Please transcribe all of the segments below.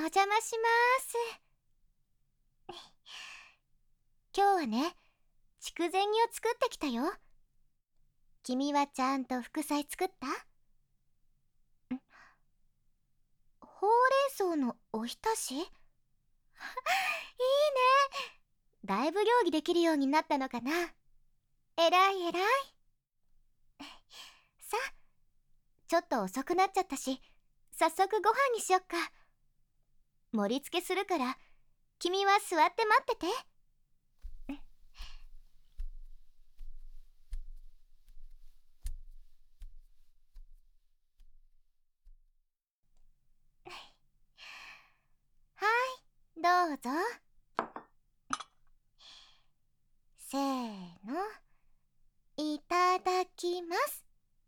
お邪魔します。今日はね、筑前煮を作ってきたよ。君はちゃんと副菜作った？ほうれん草のおひたし？いいね。だいぶ料理できるようになったのかな。えらいえらい。さあ、ちょっと遅くなっちゃったし、早速ご飯にしよっか。盛り付けするから、君は座って待ってて。はい、どうぞ。せーの、いただきます。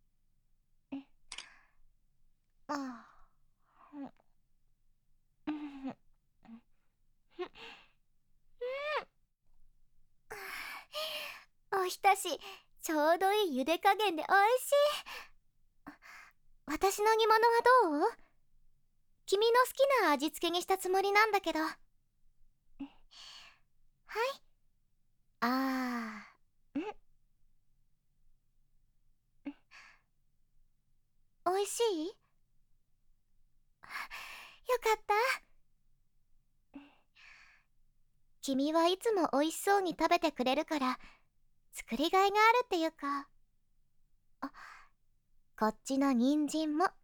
あおひたし、ちょうどいい茹で加減でおいしい。私の煮物はどう？君の好きな味付けにしたつもりなんだけど。はい。おいしい？よかった。君はいつもおいしそうに食べてくれるから、作りがいがあるっていうか。あ、こっちの人参も。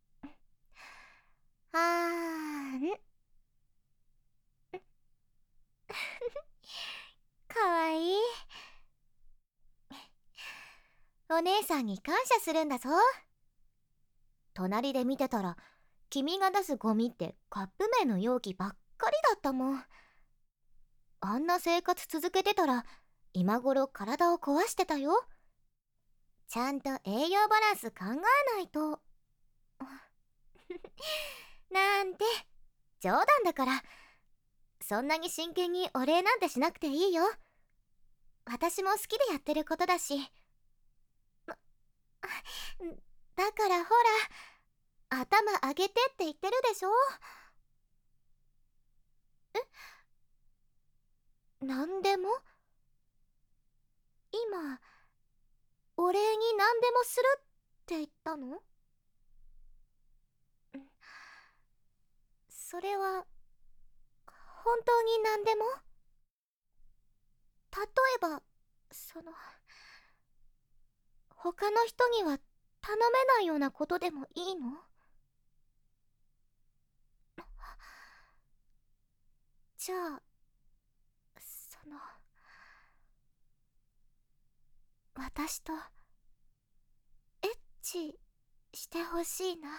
かわいい。お姉さんに感謝するんだぞ。隣で見てたら、君が出すゴミってカップ麺の容器ばっかりだったもん。あんな生活続けてたら、今頃体を壊してたよ。ちゃんと栄養バランス考えないと。なんて、冗談だから。そんなに真剣にお礼なんてしなくていいよ。私も好きでやってることだし。だからほら、頭上げてって言ってるでしょ。なんでも？今、お礼に何でもするって言ったの？それは、本当に何でも？例えば、他の人には頼めないようなことでもいいの？じゃあ、私と、エッチしてほしいな。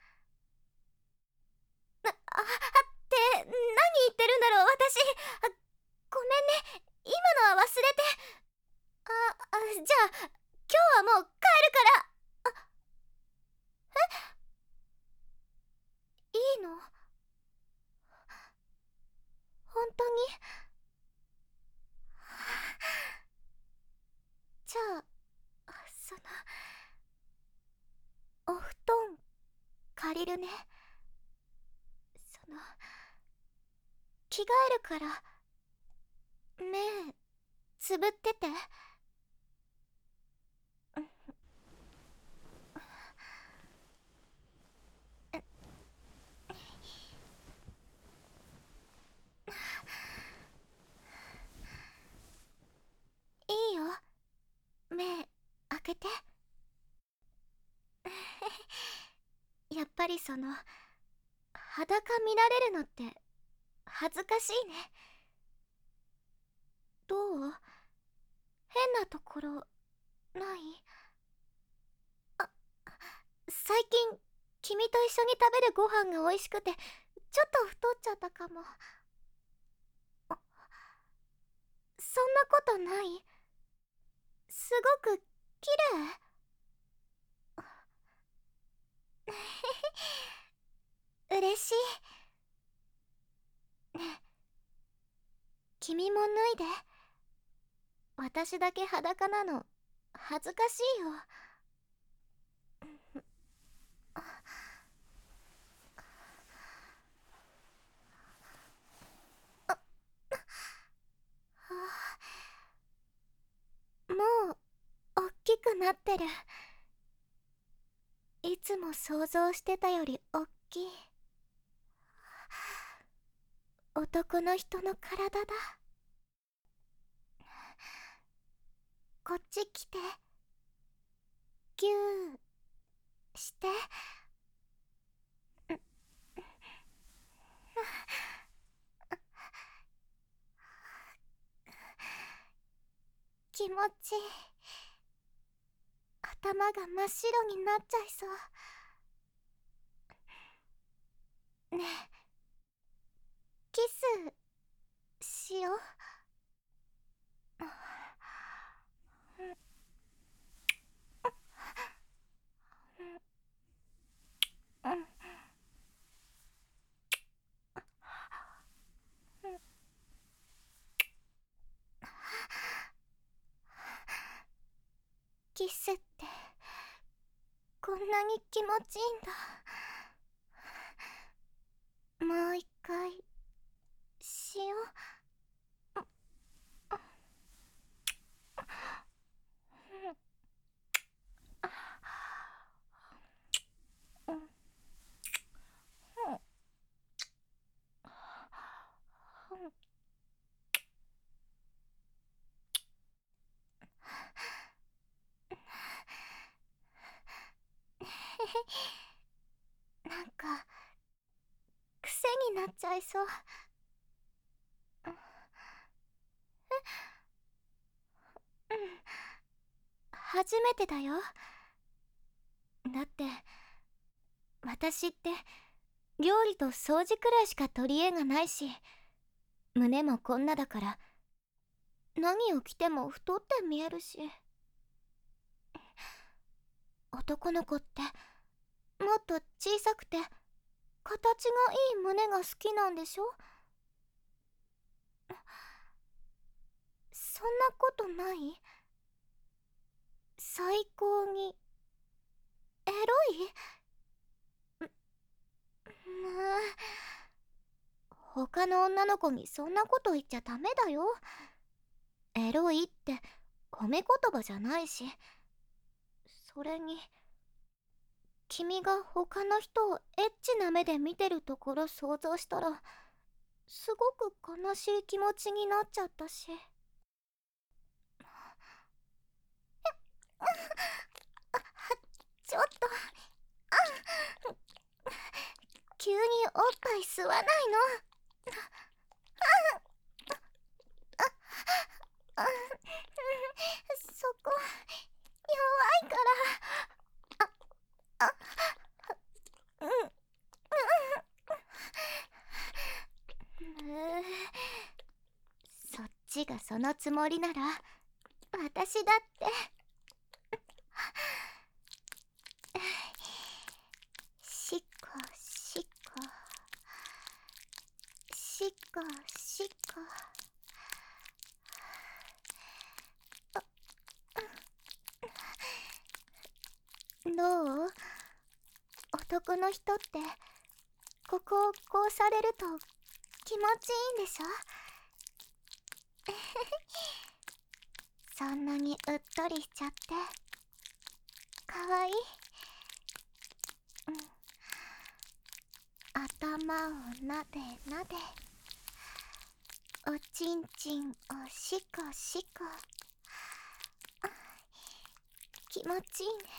って何言ってるんだろう、私。ごめんね、今のは忘れて。じゃあ今日はもう帰るから。いいの？本当に？じゃあ、お布団借りるね。着替えるから目つぶってて。いいよ、目開けて。やっぱり裸見られるのって恥ずかしいね。どう？変なところない？最近君と一緒に食べるご飯が美味しくて、ちょっと太っちゃったかも。そんなことない？すごく綺麗。嬉しい。ねえ、君も脱いで。私だけ裸なの恥ずかしいよ。 なってる。いつも想像してたよりおっきい男の人の体だ。こっち来て。ギューして。気持ちいい。頭が真っ白になっちゃいそう。ねえ、キスしよう。キスってこんなに気持ちいいんだ。もう一回しよう。なんか癖になっちゃいそう。うん、初めてだよ。だって私って料理と掃除くらいしか取り柄がないし、胸もこんなだから何を着ても太って見えるし。男の子ってもっと小さくて形がいい胸が好きなんでしょ。そんなことない？最高にエロい？他の女の子にそんなこと言っちゃダメだよ。エロいって褒め言葉じゃないし。それに君が他の人をエッチな目で見てるところ想像したらすごく悲しい気持ちになっちゃったし。ちょっと、急におっぱい吸わないの？そこ弱いから。うん。そっちがそのつもりなら私だって。しっこしっこしっこしっこ。どう？男の人ってここをこうされると気持ちいいんでしょ？そんなにうっとりしちゃってかわいい。頭をなでなで、おちんちんをしこしこ。気持ちいいね。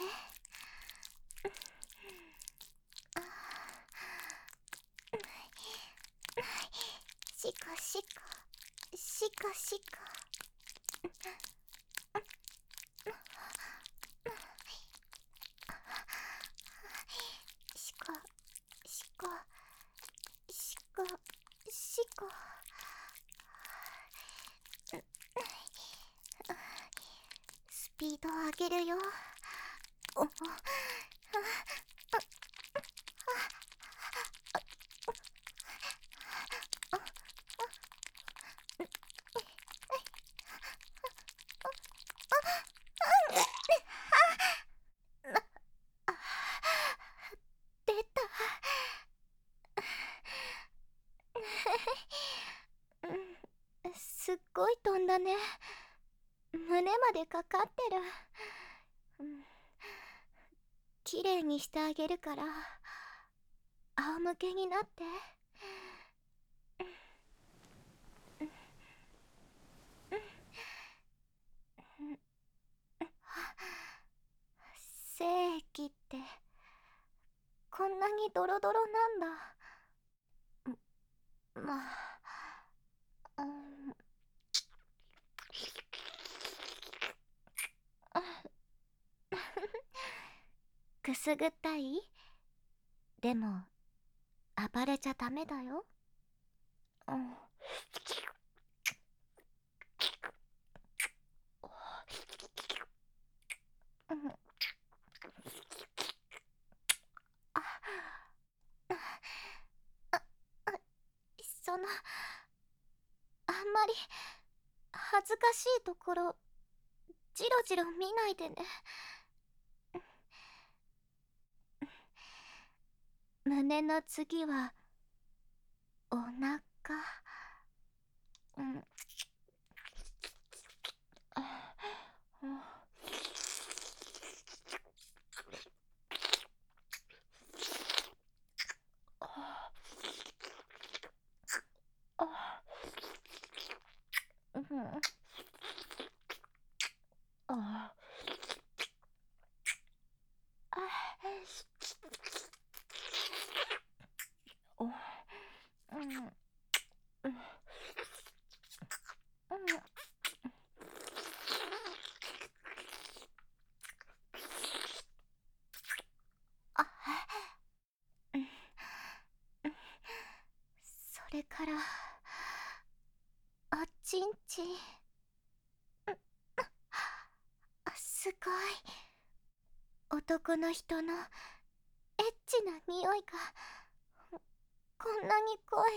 しこしこしこしこ。しこしこしこしこ。スピード上げるよ。出た。すっごい飛んだね。胸までかかってる。 きれいにしてあげるから仰向けになって。精液ってこんなにドロドロなんだ。まあ、くすぐったい？でも暴れちゃダメだよ。そのあんまり恥ずかしいところジロジロ見ないでね。胸の次はお腹。それからおちんちん。すごい男の人のエッチな匂いがこんなに濃い。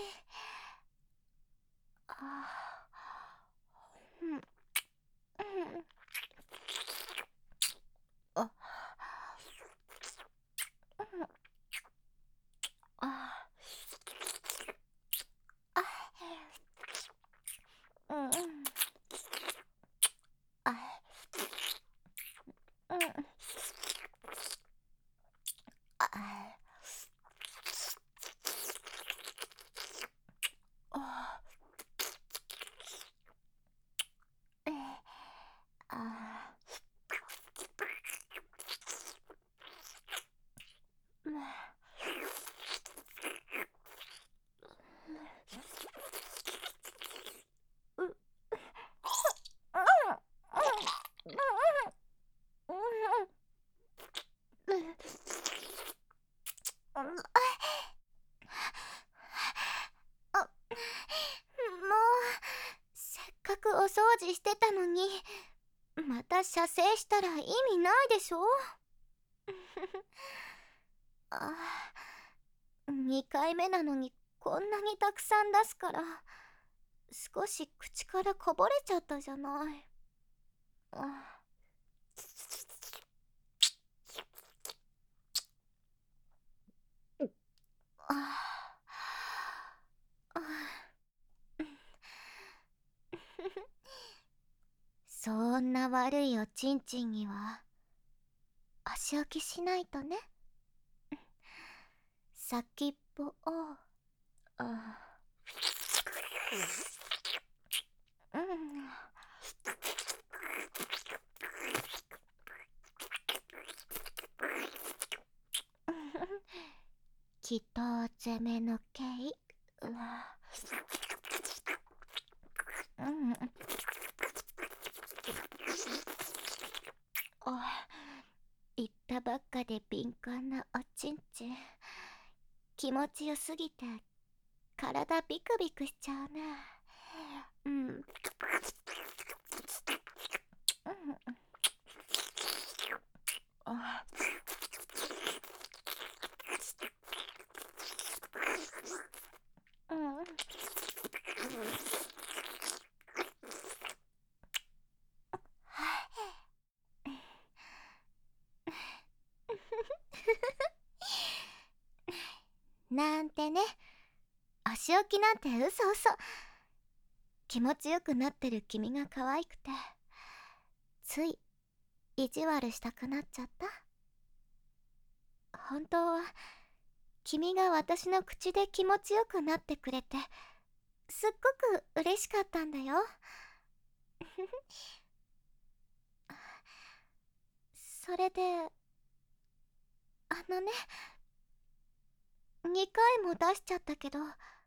せっかくお掃除してたのにまた射精したら意味ないでしょ。2回目なのにこんなにたくさん出すから少し口からこぼれちゃったじゃない。そんな悪いおちんちんには足置きしないとね。先っぽを祈祷攻めの刑。言ったばっかで敏感なおちんちん、気持ちよすぎて体ビクビクしちゃうね。なんてね、足置きなんて嘘嘘。気持ちよくなってる君が可愛くてつい意地悪したくなっちゃった。 本当は君が私の口で気持ちよくなってくれてすっごく嬉しかったんだよ。それでね、2回も出しちゃったけど、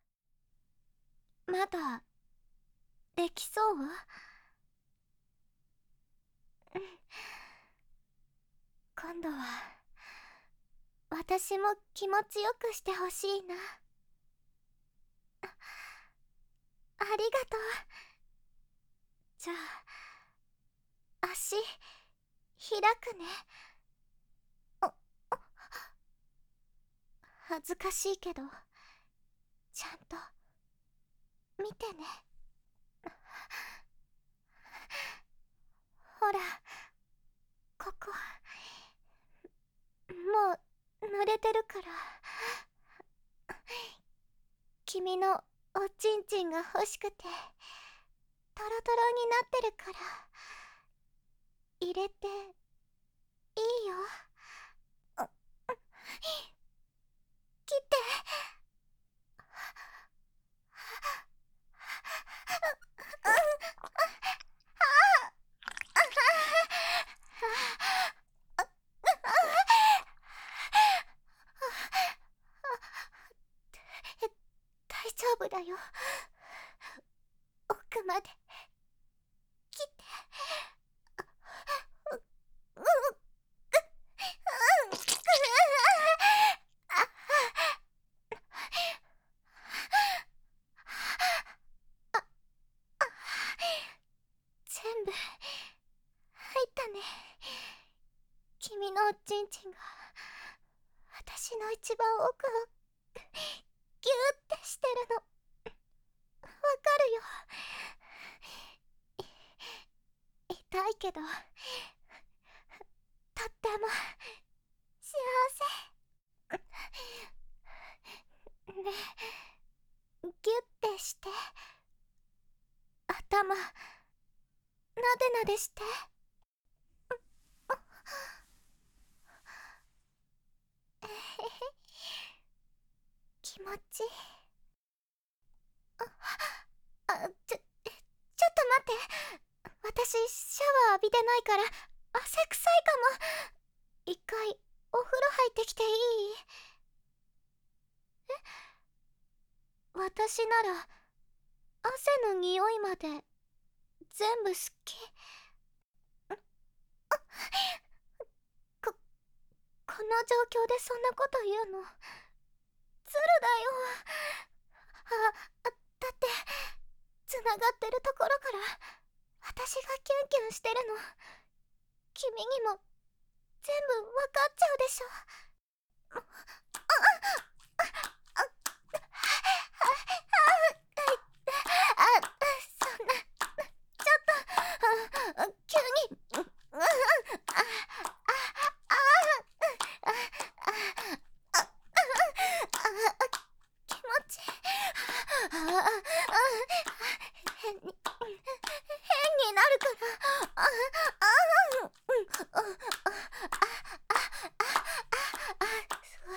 まだできそう？今度は私も気持ちよくしてほしいな。ありがとう。じゃあ足開くね。恥ずかしいけどちゃんと見てね。ほら、ここもう濡れてるから。君のおちんちんが欲しくてトロトロになってるから入れていいよ。切って。大丈夫だよ。奥まで切って。全部入ったね。君のおちんちんが私の一番奥をギューってしてるのわかるよ。痛いけどとっても幸せ。ねえ、ギュッてして。頭なでなでして。気持ちちょっと待って。私シャワー浴びてないから汗臭いかも。一回お風呂入ってきていい？私なら汗の匂いまで全部好き。ここの状況でそんなこと言うのズルだよ。だってつながってるところから私がキュンキュンしてるの君にも全部わかっちゃうでしょ。そんなちょっと急に気持ち変になるからすごい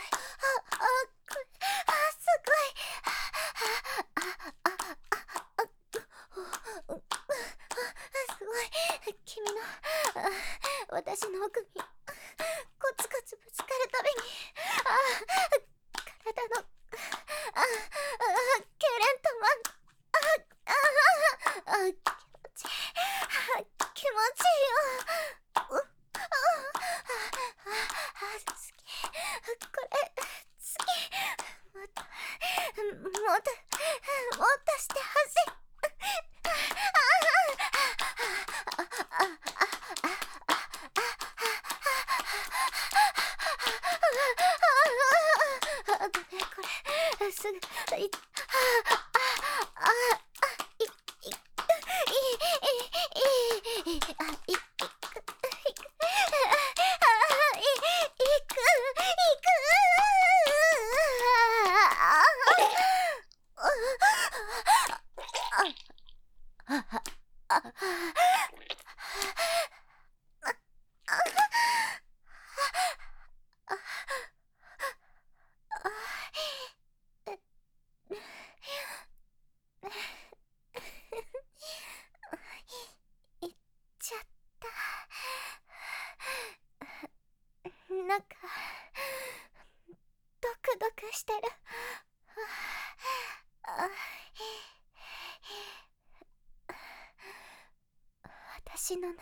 すごいすごい君の私の奥にコツコツぶつかるたびに体の痙攣と気持ちいいよ。好き。これ好き。もっとしてほしい。これすぐごくしてる。あ私の中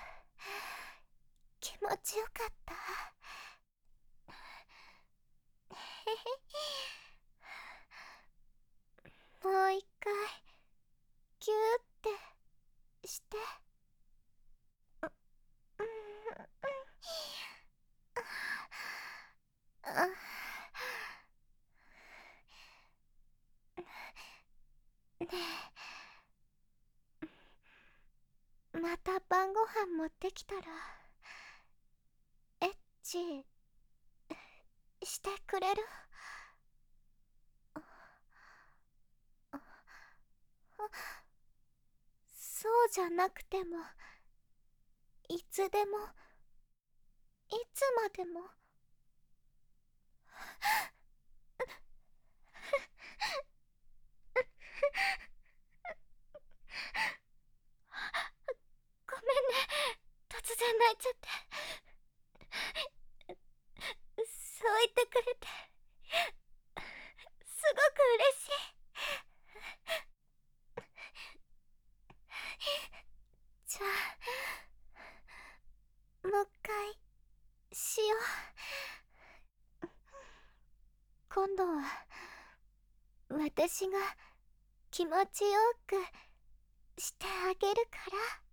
気持ちよかった。もう一回ギューってして。ねえ、また晩ご飯持ってきたらエッチしてくれる？そうじゃなくても、いつでも、いつまでも。ごめんね、突然泣いちゃって。そう言ってくれてすごく嬉しい。じゃあもう一回しよう。今度は私が気持ちよくしてあげるから。